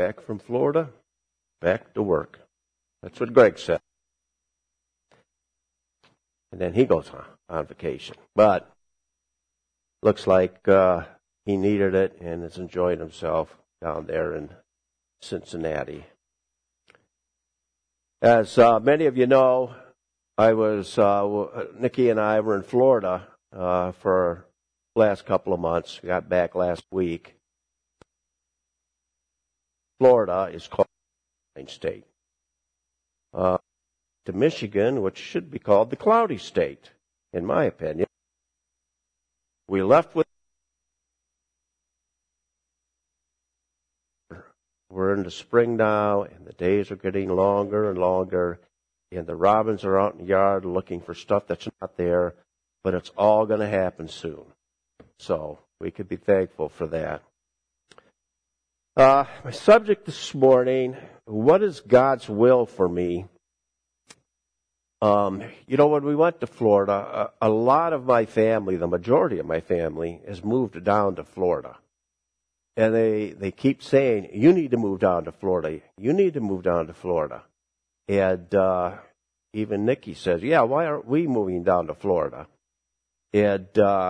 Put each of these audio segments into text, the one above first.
back from Florida, back to work. That's what Greg said. And then he goes on vacation. But looks like he needed it and is enjoying himself down there in Cincinnati. As many of you know, Nikki and I were in Florida for the last couple of months. We got back last week. Florida is called the Sunshine State. To Michigan, which should be called the Cloudy State, in my opinion. We left with. We're into spring now, and the days are getting longer and longer, and the robins are out in the yard looking for stuff that's not there, but it's all going to happen soon. So we could be thankful for that. My subject this morning, what is God's will for me? When we went to Florida, a lot of my family, the majority of my family, has moved down to Florida. And they keep saying, you need to move down to Florida. You need to move down to Florida. And even Nikki says, yeah, why aren't we moving down to Florida? And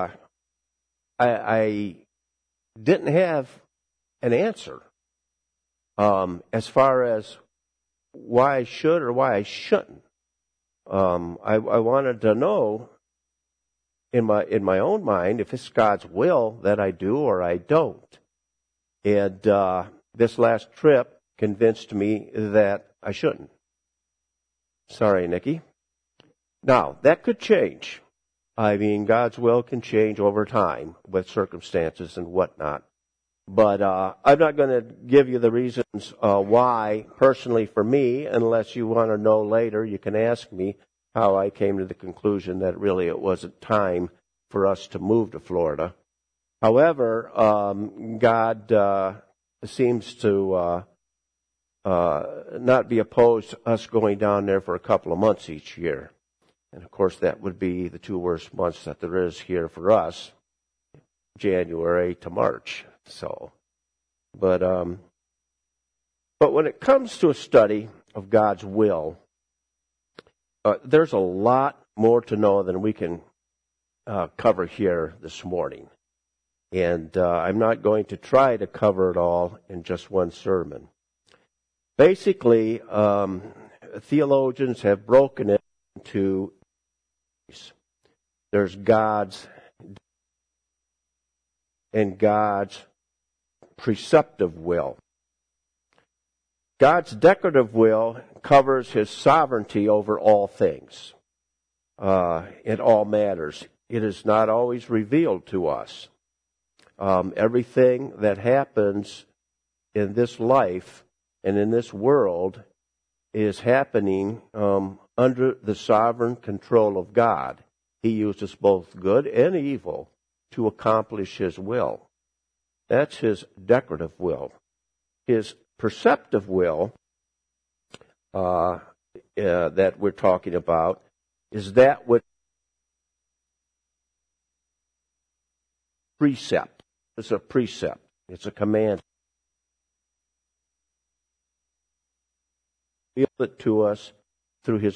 I didn't have an answer as far as why I should or why I shouldn't. I wanted to know in my own mind if it's God's will that I do or I don't. And this last trip convinced me that I shouldn't. Sorry, Nikki. Now, that could change. I mean, God's will can change over time with circumstances and whatnot. But I'm not going to give you the reasons why, personally for me, unless you want to know later. You can ask me how I came to the conclusion that really it wasn't time for us to move to Florida. However, God seems to not be opposed to us going down there for a couple of months each year. And, of course, that would be the two worst months that there is here for us, January to March. But when it comes to a study of God's will, there's a lot more to know than we can cover here this morning. And I'm not going to try to cover it all in just one sermon. Basically, theologians have broken it into there's God's and God's preceptive will. God's decorative will covers His sovereignty over all things, in all matters. It is not always revealed to us. Everything that happens in this life and in this world is happening under the sovereign control of God. He uses both good and evil to accomplish His will. That's His decorative will. His perceptive will that we're talking about is that which precept. It's a precept. It's a command. Reveal it to us through His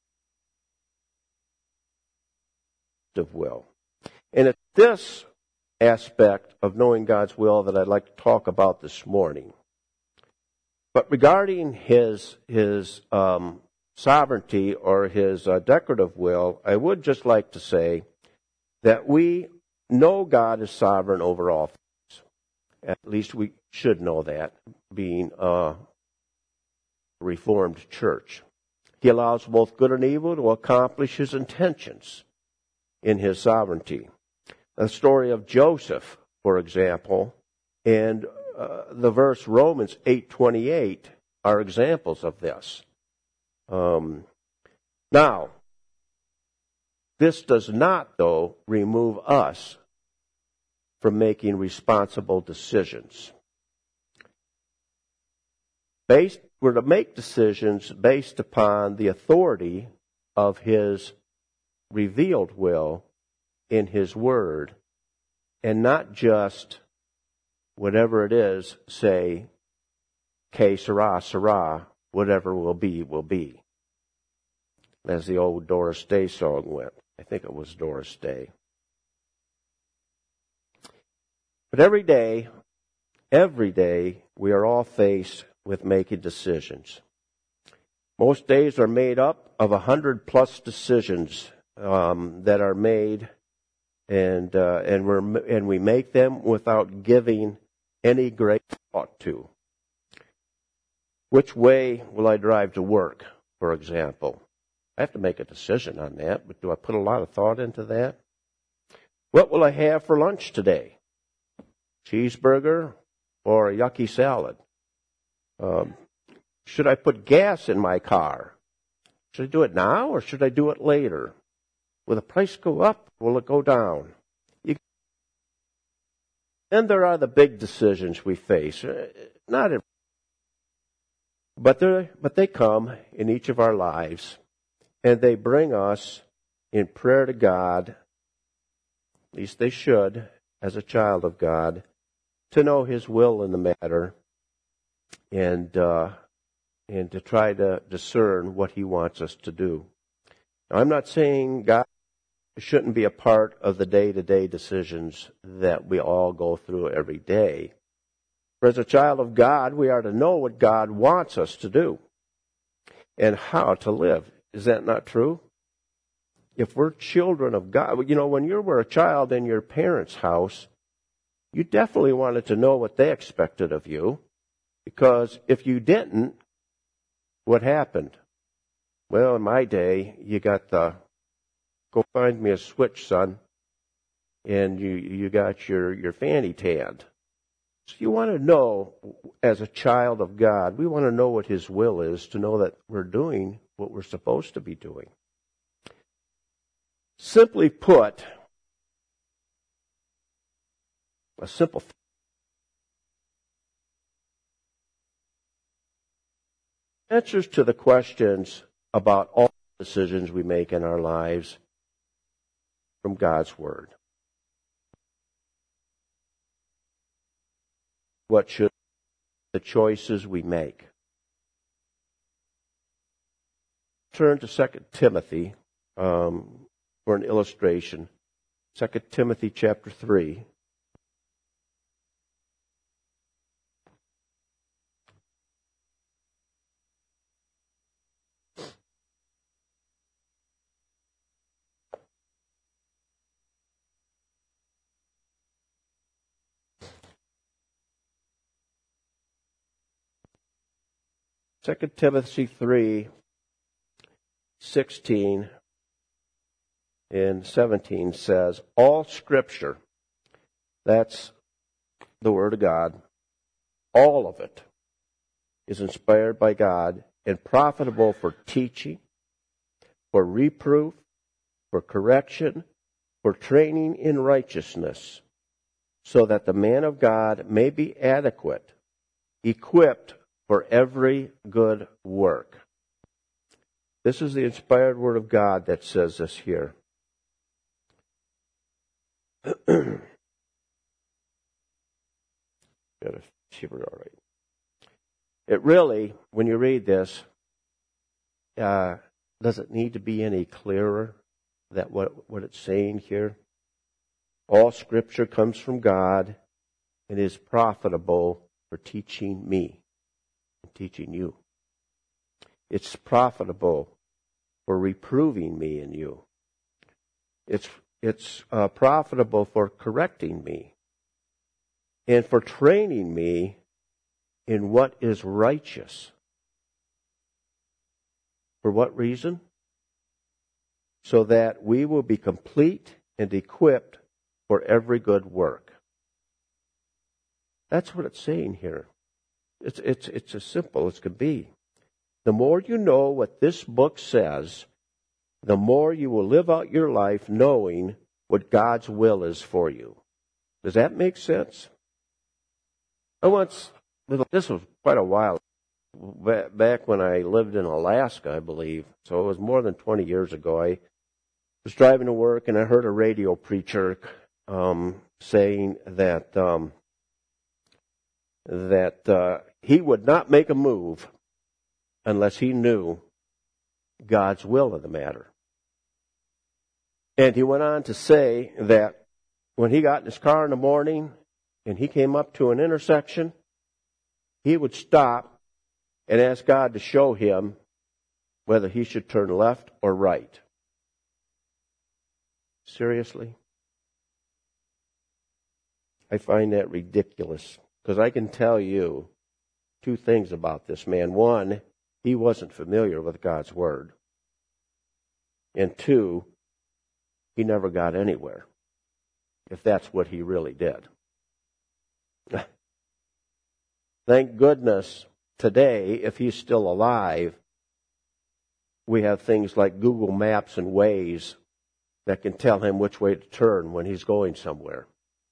will. And it's this aspect of knowing God's will that I'd like to talk about this morning. But regarding His sovereignty or His decorative will, I would just like to say that we know God is sovereign over all things. At least we should know that, being a Reformed church. He allows both good and evil to accomplish His intentions in His sovereignty. The story of Joseph, for example, and the verse Romans 8:28 are examples of this. Now, this does not, though, remove us from responsible decisions. We're to make decisions based upon the authority of His revealed will in His Word, and not just whatever it is, say, que sera, sera. Whatever will be, will be. As the old Doris Day song went. I think it was Doris Day. But every day, we are all faced with making decisions. Most days are made up of 100+ decisions that are made, and we make them without giving any great thought to. Which way will I drive to work, for example? I have to make a decision on that, but do I put a lot of thought into that? What will I have for lunch today? Cheeseburger or a yucky salad? Should I put gas in my car? Should I do it now or should I do it later? Will the price go up or will it go down? Then there are the big decisions we face. But they come in each of our lives, and they bring us in prayer to God, at least they should, as a child of God, to know His will in the matter, and to try to discern what He wants us to do. Now, I'm not saying God shouldn't be a part of the day-to-day decisions that we all go through every day. For as a child of God, we are to know what God wants us to do and how to live. Is that not true? If we're children of God, when you were a child in your parents' house, you definitely wanted to know what they expected of you, because if you didn't, what happened? Well, in my day, you got the, go find me a switch, son, and you got your fanny tanned. So you want to know, as a child of God, we want to know what His will is, to know that we're doing what we're supposed to be doing. Simply put, a simple answers to the questions about all decisions we make in our lives from God's Word. What should the choices we make? Turn to 2 Timothy for an illustration. 2 Timothy chapter 3. Second Timothy 3:16 and 17 says, all Scripture, that's the Word of God, all of it is inspired by God and profitable for teaching, for reproof, for correction, for training in righteousness, so that the man of God may be adequate, equipped for every good work. This is the inspired Word of God that says this here. Got to see we're all right. It really, when you read this, does it need to be any clearer that what it's saying here? All Scripture comes from God and is profitable for teaching me and teaching you. It's profitable for reproving me and you. It's profitable for correcting me and for training me in what is righteous. For what reason? So that we will be complete and equipped for every good work. That's what it's saying here. It's as simple as could be. The more you know what this book says, the more you will live out your life knowing what God's will is for you. Does that make sense? This was quite a while back when I lived in Alaska, I believe. So it was more than 20 years ago. I was driving to work and I heard a radio preacher saying that he would not make a move unless he knew God's will in the matter. And he went on to say that when he got in his car in the morning and he came up to an intersection, he would stop and ask God to show him whether he should turn left or right. Seriously? I find that ridiculous, because I can tell you two things about this man. One, he wasn't familiar with God's Word. And two, he never got anywhere, if that's what he really did. Thank goodness today, if he's still alive, we have things like Google Maps and Waze that can tell him which way to turn when he's going somewhere.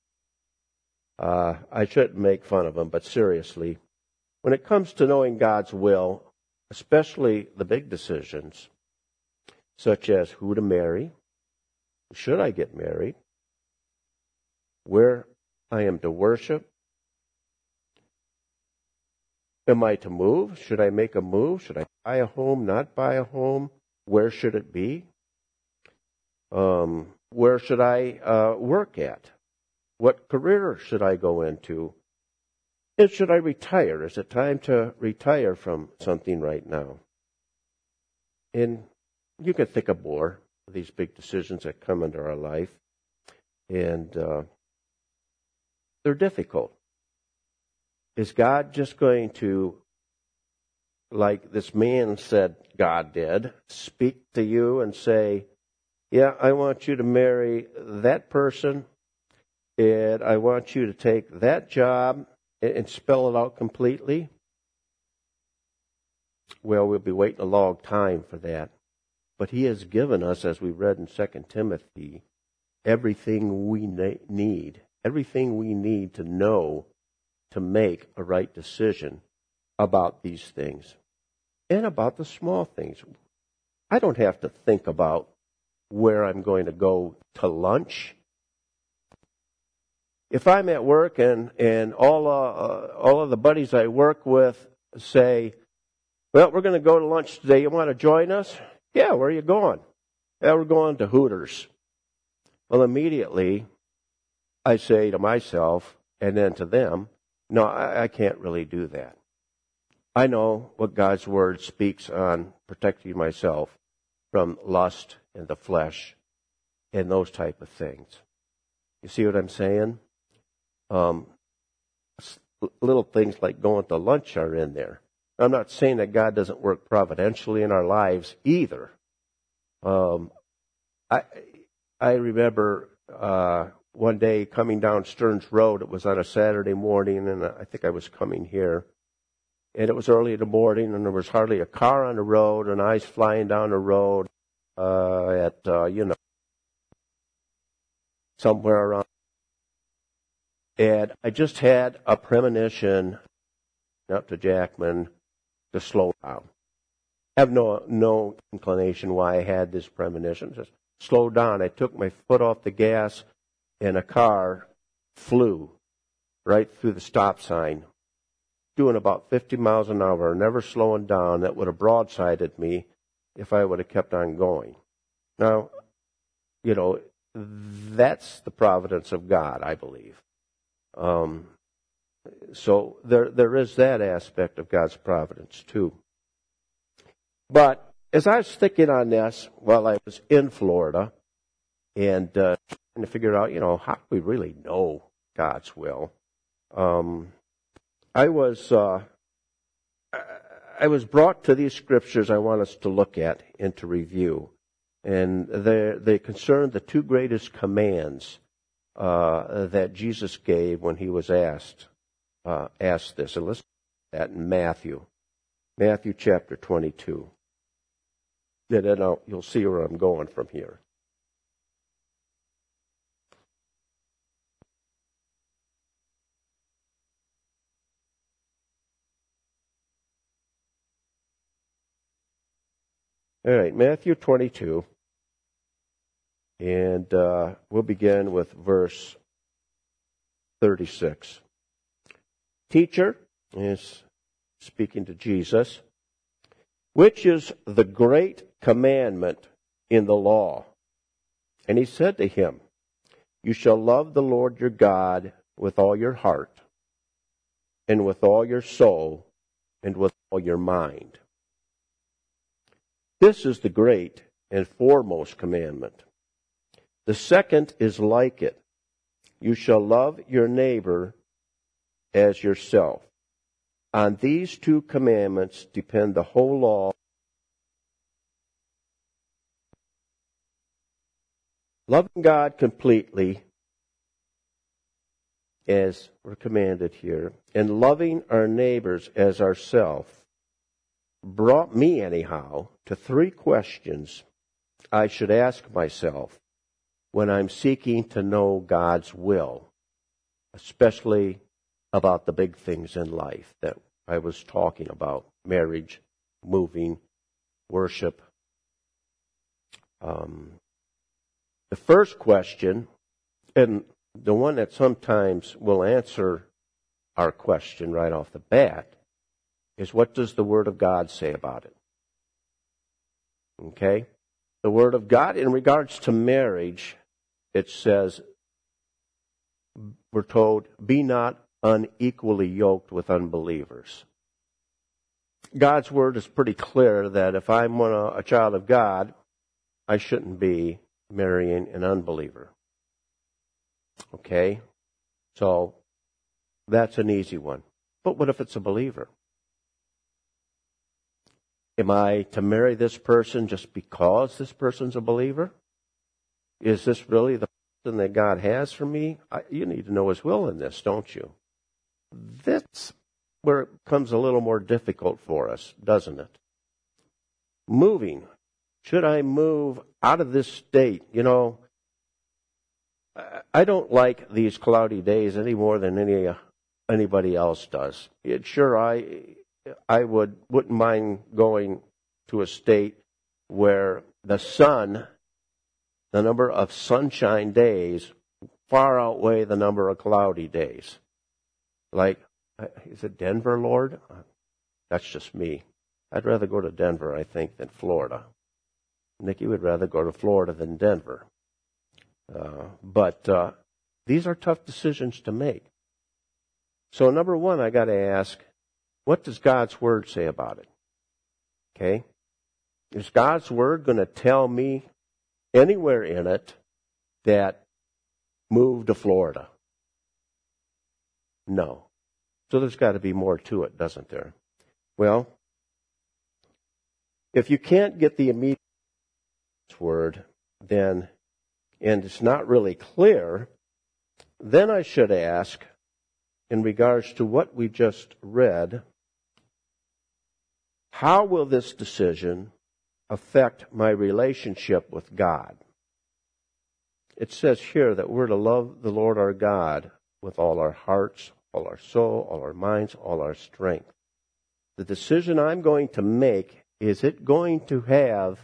I shouldn't make fun of him, but seriously, when it comes to knowing God's will, especially the big decisions, such as who to marry, should I get married, where I am to worship, am I to move? Should I make a move? Should I buy a home, not buy a home? Where should it be? Where should I work at? What career should I go into? And should I retire? Is it time to retire from something right now? And you can think of more of these big decisions that come into our life. And they're difficult. Is God just going to, like this man said God did, speak to you and say, yeah, I want you to marry that person, and I want you to take that job, and spell it out completely? Well, we'll be waiting a long time for that. But he has given us, as we read in 2 Timothy, everything we need. Everything we need to know to make a right decision about these things. And about the small things. I don't have to think about where I'm going to go to lunch. If I'm at work and all of the buddies I work with say, well, we're going to go to lunch today. You want to join us? Yeah, where are you going? Yeah, we're going to Hooters. Well, immediately I say to myself and then to them, no, I can't really do that. I know what God's Word speaks on protecting myself from lust and the flesh and those type of things. You see what I'm saying? Little things like going to lunch are in there. I'm not saying that God doesn't work providentially in our lives either. I remember one day coming down Stearns Road. It was on a Saturday morning, and I think I was coming here. And it was early in the morning, and there was hardly a car on the road, and I was flying down the road somewhere around. And I just had a premonition up to Jackman to slow down. I have no inclination why I had this premonition. Just slow down. I took my foot off the gas, and a car flew right through the stop sign, doing about 50 miles an hour, never slowing down. That would have broadsided me if I would have kept on going. Now, that's the providence of God, I believe. So there is that aspect of God's providence too. But as I was thinking on this while I was in Florida and trying to figure out, how do we really know God's will? I was brought to these scriptures I want us to look at and to review. And they concern the two greatest commands that Jesus gave when he was asked this. And listen to that in Matthew chapter 22. Then you'll see where I'm going from here. All right, Matthew 22. And we'll begin with verse 36. Teacher, is speaking to Jesus, which is the great commandment in the law? And he said to him, you shall love the Lord your God with all your heart, and with all your soul, and with all your mind. This is the great and foremost commandment. The second is like it. You shall love your neighbor as yourself. On these two commandments depend the whole law. Loving God completely, as we're commanded here, and loving our neighbors as ourselves, brought me anyhow to three questions I should ask myself when I'm seeking to know God's will, especially about the big things in life that I was talking about: marriage, moving, worship. The first question, and the one that sometimes will answer our question right off the bat, is what does the Word of God say about it? Okay? The Word of God, in regards to marriage, it says, we're told, be not unequally yoked with unbelievers. God's Word is pretty clear that if I'm a child of God, I shouldn't be marrying an unbeliever. Okay? So, that's an easy one. But what if it's a believer? Am I to marry this person just because this person's a believer? Is this really the person that God has for me? You need to know His will in this, don't you? That's where it becomes a little more difficult for us, doesn't it? Moving. Should I move out of this state? You know, I don't like these cloudy days any more than anybody else does. I wouldn't mind going to a state where the number of sunshine days far outweigh the number of cloudy days. Like, is it Denver, Lord? That's just me. I'd rather go to Denver, I think, than Florida. Nikki would rather go to Florida than Denver. But these are tough decisions to make. So number one, I got to ask, what does God's Word say about it? Okay? Is God's Word going to tell me anywhere in it that move to Florida? No. So there's got to be more to it, doesn't there? Well, if you can't get the immediate Word, then, and it's not really clear, then I should ask, in regards to what we just read, how will this decision affect my relationship with God? It says here that we're to love the Lord our God with all our hearts, all our soul, all our minds, all our strength. The decision I'm going to make, is it going to have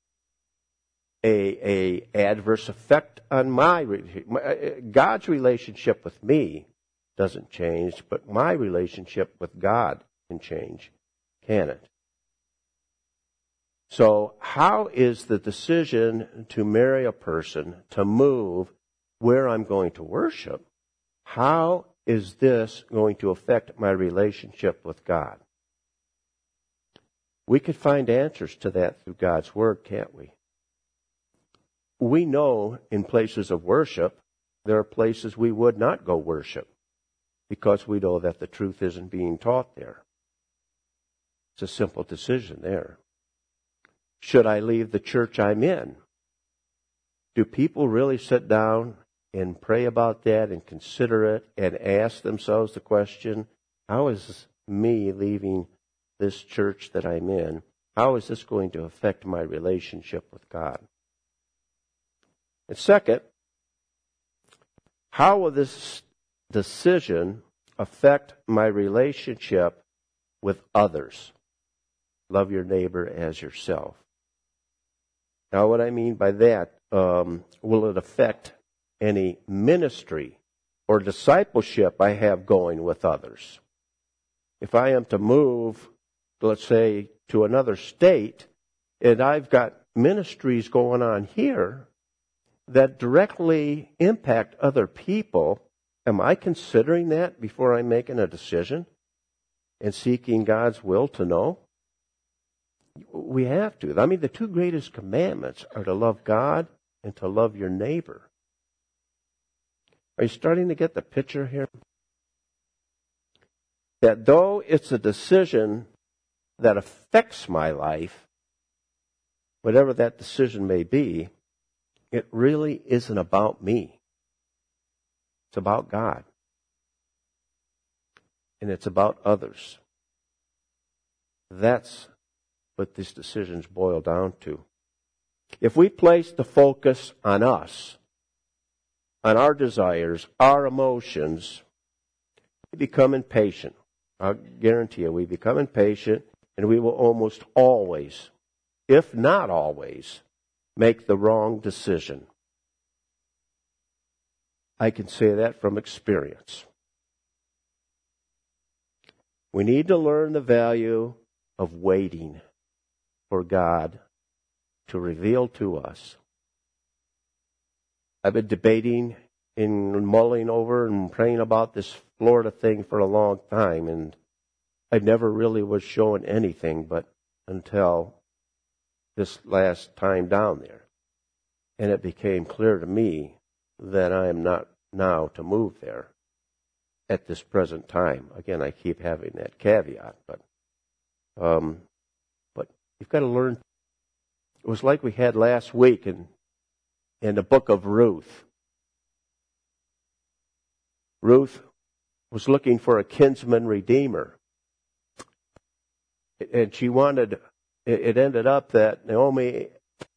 a adverse effect on God's relationship with me doesn't change, but my relationship with God can change, can it? So how is the decision to marry a person, to move where I'm going to worship, how is this going to affect my relationship with God? We could find answers to that through God's Word, can't we? We know in places of worship, there are places we would not go worship because we know that the truth isn't being taught there. It's a simple decision there. Should I leave the church I'm in? Do people really sit down and pray about that and consider it and ask themselves the question, how is me leaving this church that I'm in, how is this going to affect my relationship with God? And second, how will this decision affect my relationship with others? Love your neighbor as yourself. Now, what I mean by that, will it affect any ministry or discipleship I have going with others? If I am to move, let's say, to another state, and I've got ministries going on here that directly impact other people, am I considering that before I'm making a decision and seeking God's will to know? We have to. I mean, the two greatest commandments are to love God and to love your neighbor. Are you starting to get the picture here? That though it's a decision that affects my life, whatever that decision may be, it really isn't about me. It's about God. And it's about others. That's what these decisions boil down to. If we place the focus on us, on our desires, our emotions, we become impatient. I guarantee you, we become impatient, and we will almost always, if not always, make the wrong decision. I can say that from experience. We need to learn the value of waiting for God to reveal to us. I've been debating and mulling over and praying about this Florida thing for a long time, and I never really was shown anything but until this last time down there. And it became clear to me that I am not now to move there at this present time. Again, I keep having that caveat, but you've got to learn. It was like we had last week in the book of Ruth. Ruth was looking for a kinsman redeemer. And she wanted, it ended up that Naomi,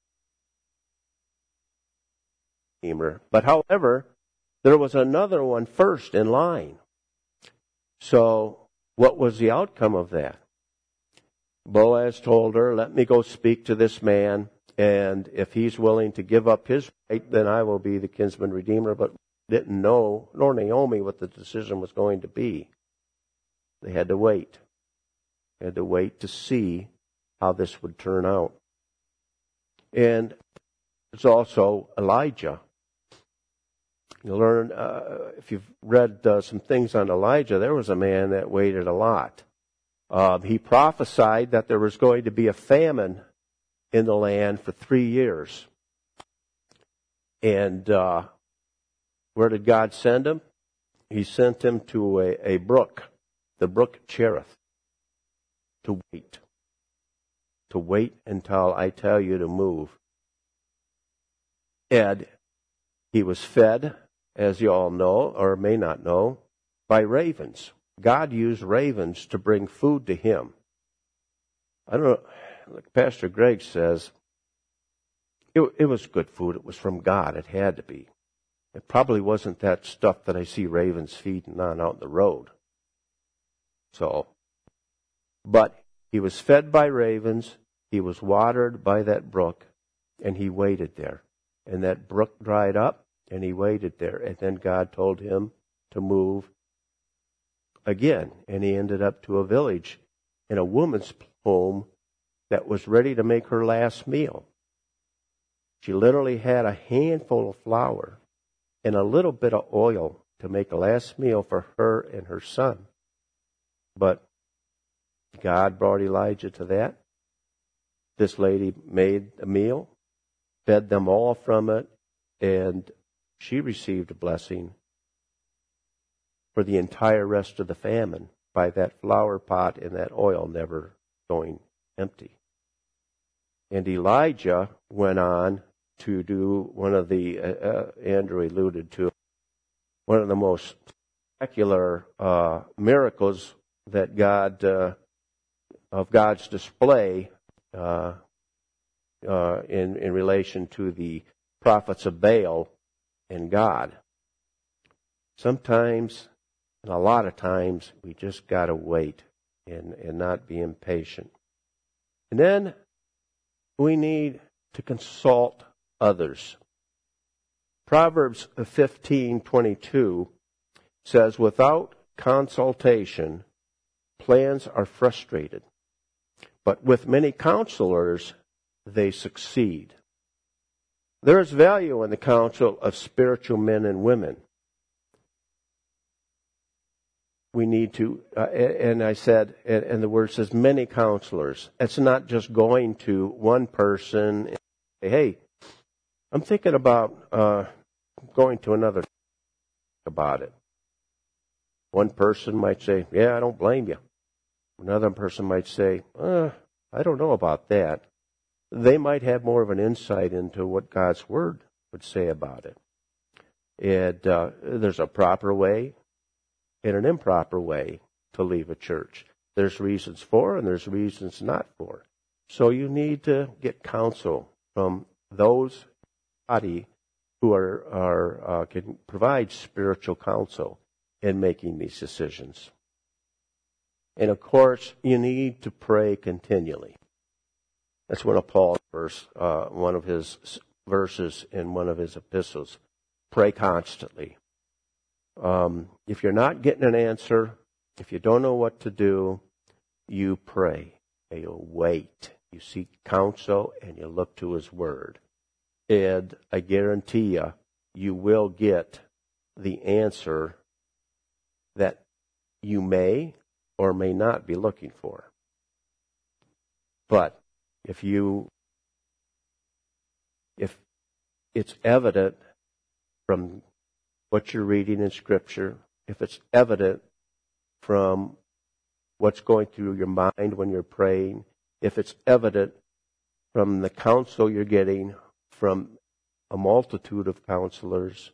but however, there was another one first in line. So what was the outcome of that? Boaz told her, let me go speak to this man, and if he's willing to give up his right, then I will be the kinsman redeemer. But didn't know, nor Naomi, what the decision was going to be. They had to wait. They had to wait to see how this would turn out. And there's also Elijah. You learn, if you've read some things on Elijah, there was a man that waited a lot. He prophesied that there was going to be a famine in the land for 3 years. And where did God send him? He sent him to a brook, the brook Cherith, to wait. To wait until I tell you to move. And he was fed, as you all know, or may not know, by ravens. God used ravens to bring food to him. I don't know, like Pastor Greg says, it was good food. It was from God. It had to be. It probably wasn't that stuff that I see ravens feeding on out in the road. So, but he was fed by ravens. He was watered by that brook, and he waited there. And that brook dried up, and he waited there. And then God told him to move again, and he ended up to a village in a woman's home that was ready to make her last meal. She literally had a handful of flour and a little bit of oil to make a last meal for her and her son. But God brought Elijah to that. This lady made a meal, fed them all from it, and she received a blessing for the entire rest of the famine by that flour pot and that oil never going empty. And Elijah went on to do one of the, Andrew alluded to, one of the most spectacular miracles that of God's display in relation to the prophets of Baal and God. Sometimes, and a lot of times, we just got to wait and not be impatient. And then we need to consult others. Proverbs 15:22 says, without consultation, plans are frustrated. But with many counselors, they succeed. There is value in the counsel of spiritual men and women. We need to, and I said, and the word says many counselors. It's not just going to one person and say, hey, I'm thinking about going to another about it. One person might say, yeah, I don't blame you. Another person might say, I don't know about that. They might have more of an insight into what God's Word would say about it. And there's a proper way and an improper way to leave a church. There's reasons for and there's reasons not for. So you need to get counsel from those body who can provide spiritual counsel in making these decisions. And of course, you need to pray continually. That's one of Paul's one of his verses in one of his epistles. Pray constantly. If you're not getting an answer, if you don't know what to do, you pray. And you wait. You seek counsel and you look to His Word. And I guarantee you, you will get the answer that you may or may not be looking for. But if it's evident from what you're reading in Scripture, if it's evident from what's going through your mind when you're praying, if it's evident from the counsel you're getting from a multitude of counselors,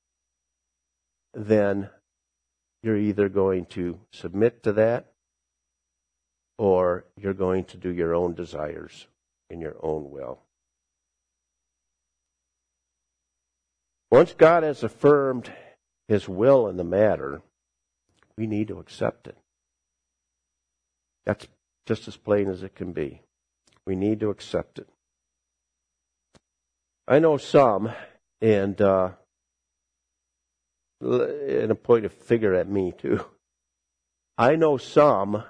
then you're either going to submit to that or you're going to do your own desires in your own will. Once God has affirmed His will in the matter, we need to accept it. That's just as plain as it can be. We need to accept it. I know some, and a point of figure at me too. I know some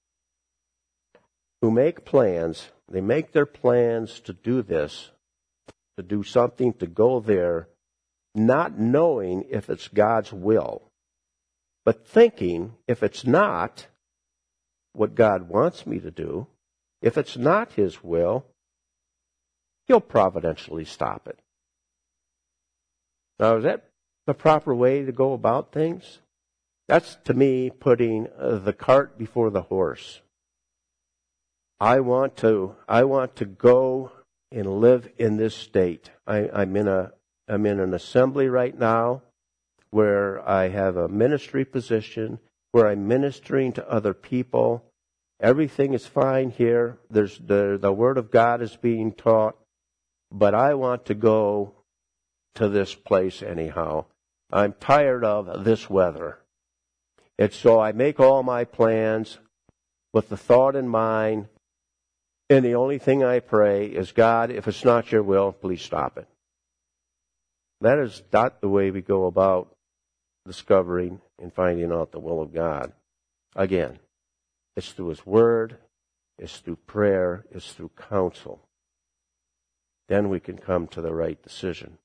who make plans. They make their plans to do this, to do something, to go there, not knowing if it's God's will, but thinking if it's not what God wants me to do, if it's not His will, He'll providentially stop it. Now, is that the proper way to go about things? That's, to me, putting the cart before the horse. I want to go and live in this state. I'm in an assembly right now where I have a ministry position, where I'm ministering to other people. Everything is fine here. There's the Word of God is being taught, but I want to go to this place anyhow. I'm tired of this weather. And so I make all my plans with the thought in mind, and the only thing I pray is, God, if it's not your will, please stop it. That is not the way we go about discovering and finding out the will of God. Again, it's through His Word, it's through prayer, it's through counsel. Then we can come to the right decision.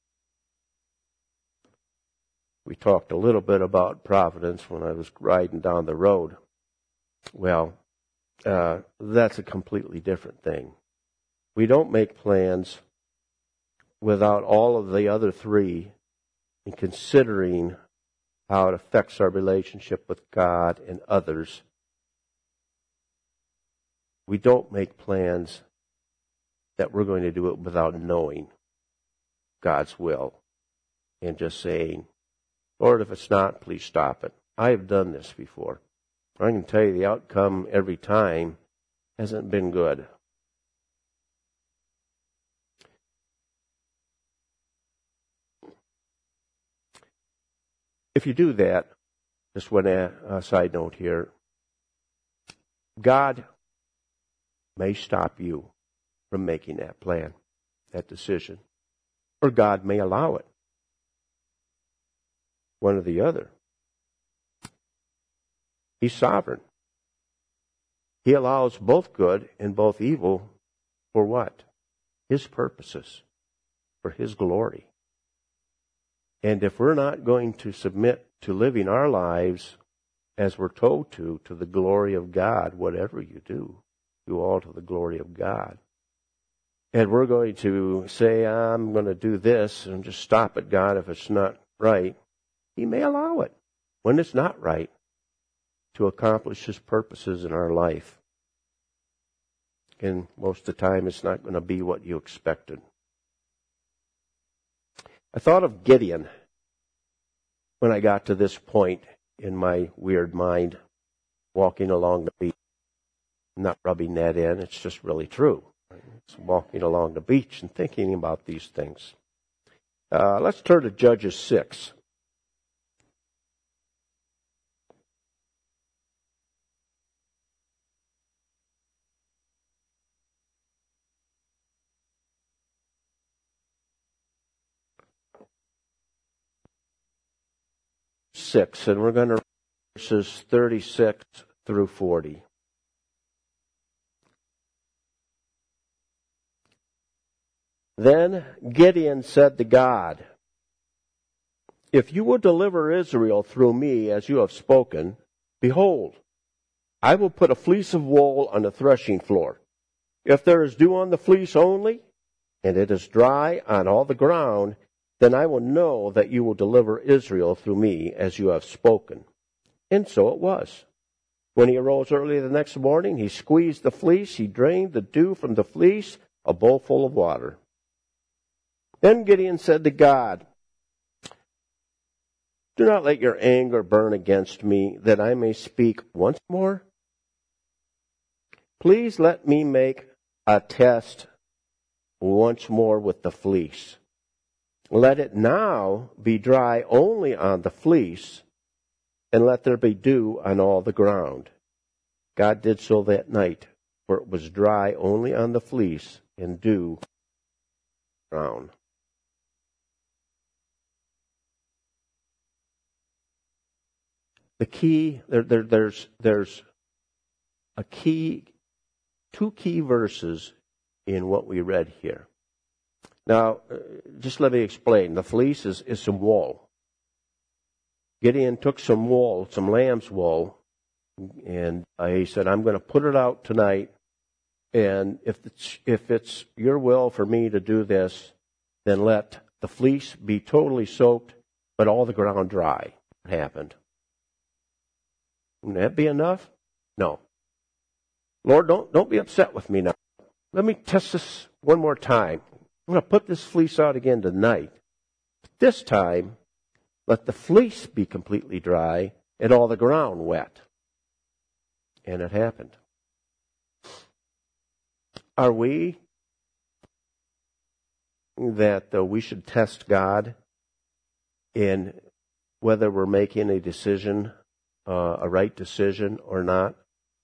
We talked a little bit about providence when I was riding down the road. Well, that's a completely different thing. We don't make plans without all of the other three and considering how it affects our relationship with God and others. We don't make plans that we're going to do it without knowing God's will and just saying, Lord, if it's not, please stop it. I have done this before. I can tell you the outcome every time hasn't been good. If you do that, just one side note here, God may stop you from making that plan, that decision, or God may allow it. One or the other. He's sovereign. He allows both good and both evil for what? His purposes, for His glory. And if we're not going to submit to living our lives as we're told to the glory of God, whatever you do all to the glory of God. And we're going to say, I'm going to do this and just stop it, God, if it's not right. He may allow it when it's not right to accomplish His purposes in our life. And most of the time, it's not going to be what you expected. I thought of Gideon when I got to this point in my weird mind, walking along the beach. I'm not rubbing that in, it's just really true. It's walking along the beach and thinking about these things. Let's turn to Judges 6. And we're going to read verses 36 through 40. Then Gideon said to God, if you will deliver Israel through me as you have spoken, behold, I will put a fleece of wool on the threshing floor. If there is dew on the fleece only, and it is dry on all the ground, then I will know that you will deliver Israel through me as you have spoken. And so it was. When he arose early the next morning, he squeezed the fleece, he drained the dew from the fleece, a bowl full of water. Then Gideon said to God, do not let your anger burn against me, that I may speak once more. Please let me make a test once more with the fleece. Let it now be dry only on the fleece, and let there be dew on all the ground. God did so that night, for it was dry only on the fleece, and dew on the ground. The key, there's a key, two key verses in what we read here. Now, just let me explain. The fleece is some wool. Gideon took some wool, some lamb's wool, and he said, I'm going to put it out tonight, and if it's your will for me to do this, then let the fleece be totally soaked, but all the ground dry. It happened. Wouldn't that be enough? No. Lord, don't be upset with me now. Let me test this one more time. I'm going to put this fleece out again tonight. But this time, let the fleece be completely dry and all the ground wet. And it happened. Are we that we should test God in whether we're making a decision, a right decision or not?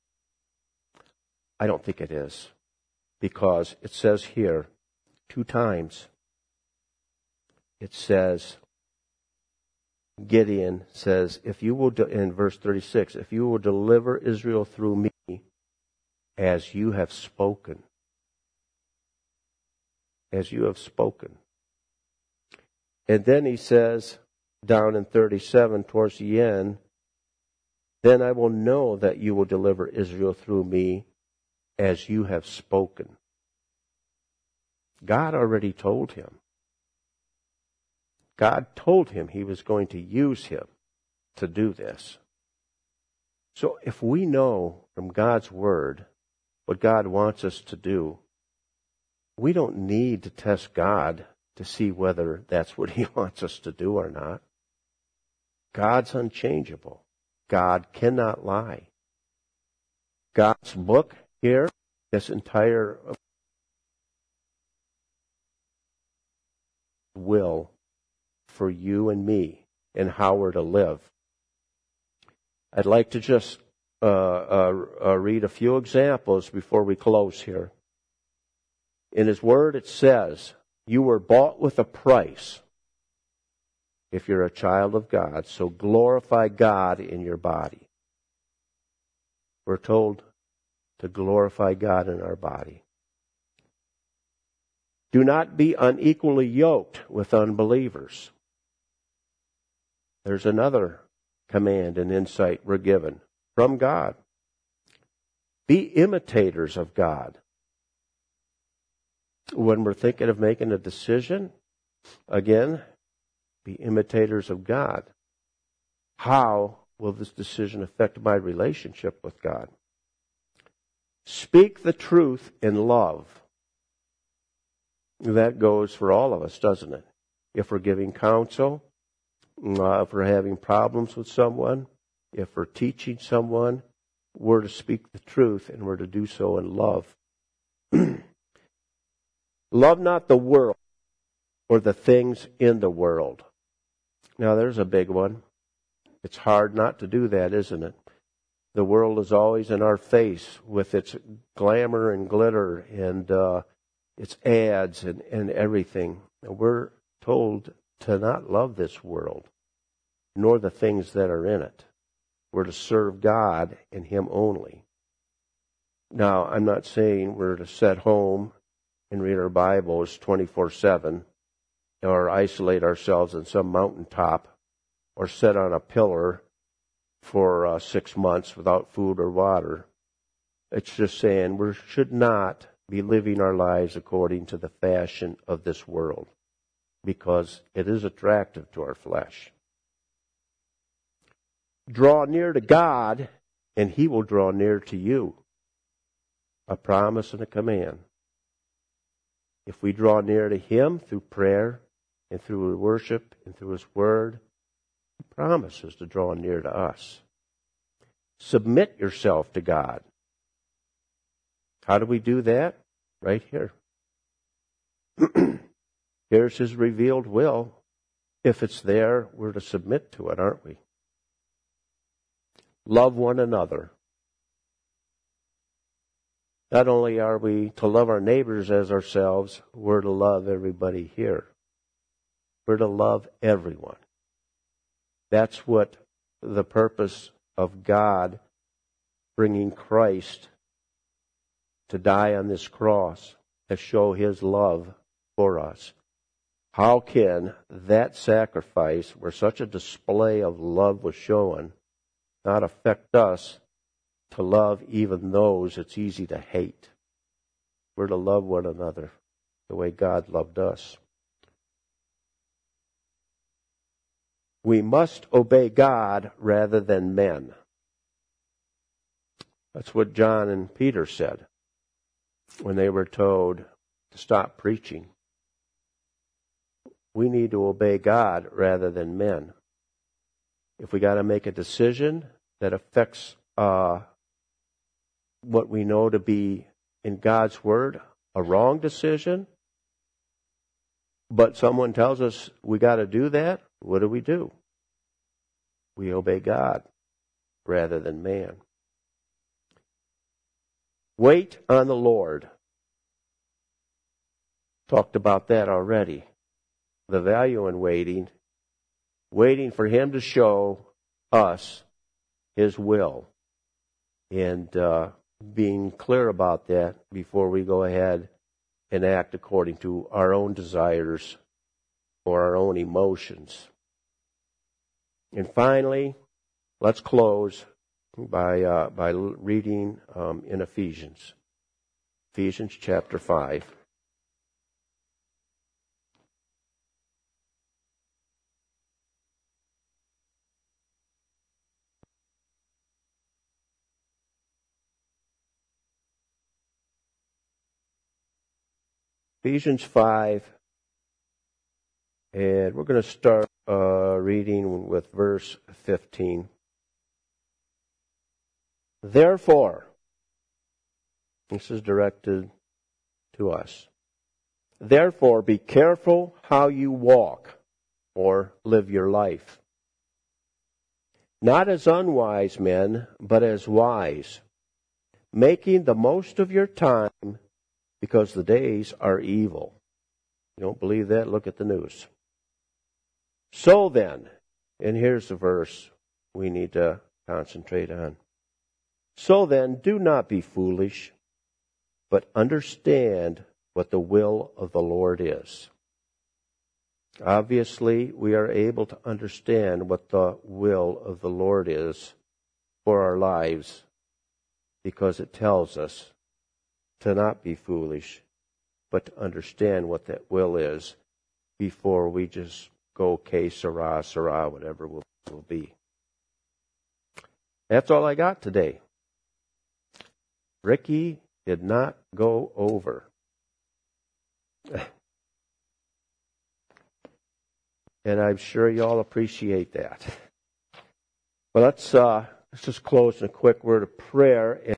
I don't think it is. Because it says here, 2 times, it says, Gideon says, if you will, in verse 36, if you will deliver Israel through me as you have spoken. As you have spoken. And then he says, down in 37, towards the end, then I will know that you will deliver Israel through me as you have spoken. God already told him. God told him he was going to use him to do this. So if we know from God's word what God wants us to do, we don't need to test God to see whether that's what he wants us to do or not. God's unchangeable. God cannot lie. God's book here, this entire will for you and me and how we're to live. I'd like to just read a few examples before we close here. In his word it says, you were bought with a price if you're a child of God, so glorify God in your body. We're told to glorify God in our body. Do not be unequally yoked with unbelievers. There's another command and insight we're given from God. Be imitators of God. When we're thinking of making a decision, again, be imitators of God. How will this decision affect my relationship with God? Speak the truth in love. That goes for all of us, doesn't it? If we're giving counsel, if we're having problems with someone, if we're teaching someone, we're to speak the truth, and we're to do so in love. Love not the world or the things in the world. Now, there's a big one. It's hard not to do that, isn't it? The world is always in our face with its glamour and glitter and its ads and everything. And we're told to not love this world, nor the things that are in it. We're to serve God and Him only. Now, I'm not saying we're to sit home and read our Bibles 24/7 or isolate ourselves in some mountaintop or sit on a pillar for 6 months without food or water. It's just saying we should not be living our lives according to the fashion of this world, because it is attractive to our flesh. Draw near to God, and He will draw near to you. A promise and a command. If we draw near to Him through prayer and through worship and through His Word, He promises to draw near to us. Submit yourself to God. How do we do that? Right here. Here's His revealed will. If it's there, we're to submit to it, aren't we? Love one another. Not only are we to love our neighbors as ourselves, we're to love everybody here. We're to love everyone. That's what the purpose of God bringing Christ to die on this cross, to show His love for us. How can that sacrifice, where such a display of love was shown, not affect us to love even those it's easy to hate? We're to love one another the way God loved us. We must obey God rather than men. That's what John and Peter said when they were told to stop preaching. We need to obey God rather than men. If we got to make a decision that affects what we know to be in God's Word a wrong decision, but someone tells us we got to do that, what do? We obey God rather than man. Wait on the Lord. Talked about that already. The value in waiting for Him to show us His will, and being clear about that before we go ahead and act according to our own desires or our own emotions. And finally, let's close by reading in Ephesians chapter 5. Ephesians 5, and we're going to start reading with verse 15. Therefore, this is directed to us. Therefore, be careful how you walk or live your life. Not as unwise men, but as wise, making the most of your time, because the days are evil. You don't believe that? Look at the news. So then, and here's the verse we need to concentrate on. So then, do not be foolish, but understand what the will of the Lord is. Obviously, we are able to understand what the will of the Lord is for our lives because it tells us to not be foolish, but to understand what that will is before we just go, okay, Sarah, whatever will be. That's all I got today. Ricky did not go over. And I'm sure you all appreciate that. Well, let's just close in a quick word of prayer.